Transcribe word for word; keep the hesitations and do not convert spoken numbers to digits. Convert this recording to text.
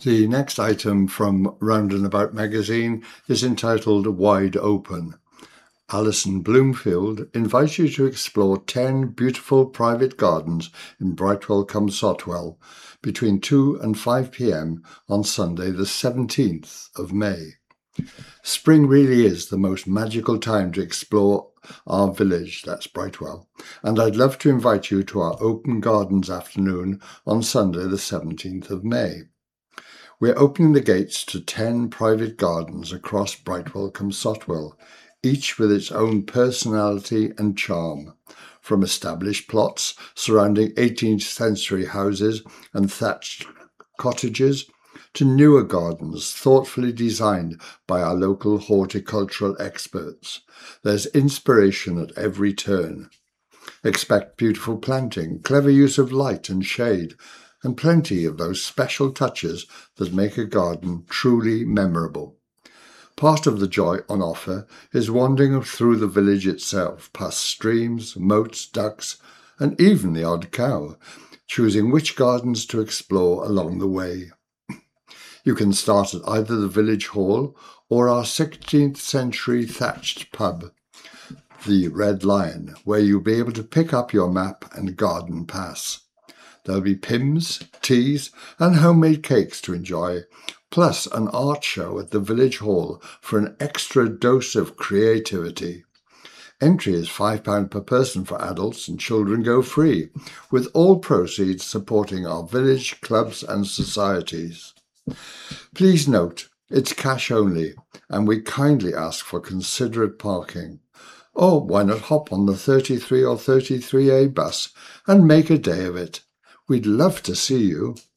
The next item from Round and About magazine is entitled Wide Open. Alison Bloomfield invites you to explore ten beautiful private gardens in Brightwell-cum-Sotwell between two and five p m on Sunday the seventeenth of May. Spring really is the most magical time to explore our village, that's Brightwell, and I'd love to invite you to our open gardens afternoon on Sunday the seventeenth of May. We're opening the gates to ten private gardens across Brightwell-cum-Sotwell, each with its own personality and charm, from established plots surrounding eighteenth century houses and thatched cottages to newer gardens thoughtfully designed by our local horticultural experts. There's inspiration at every turn. Expect beautiful planting, clever use of light and shade, and plenty of those special touches that make a garden truly memorable. Part of the joy on offer is wandering through the village itself, past streams, moats, ducks, and even the odd cow, choosing which gardens to explore along the way. You can start at either the village hall or our sixteenth century thatched pub, the Red Lion, where you'll be able to pick up your map and garden pass. There'll be pims, teas, and homemade cakes to enjoy, plus an art show at the village hall for an extra dose of creativity. Entry is five pounds per person for adults, and children go free, with all proceeds supporting our village clubs and societies. Please note, it's cash only, and we kindly ask for considerate parking. Or why not hop on the thirty-three or thirty-three A bus and make a day of it? We'd love to see you.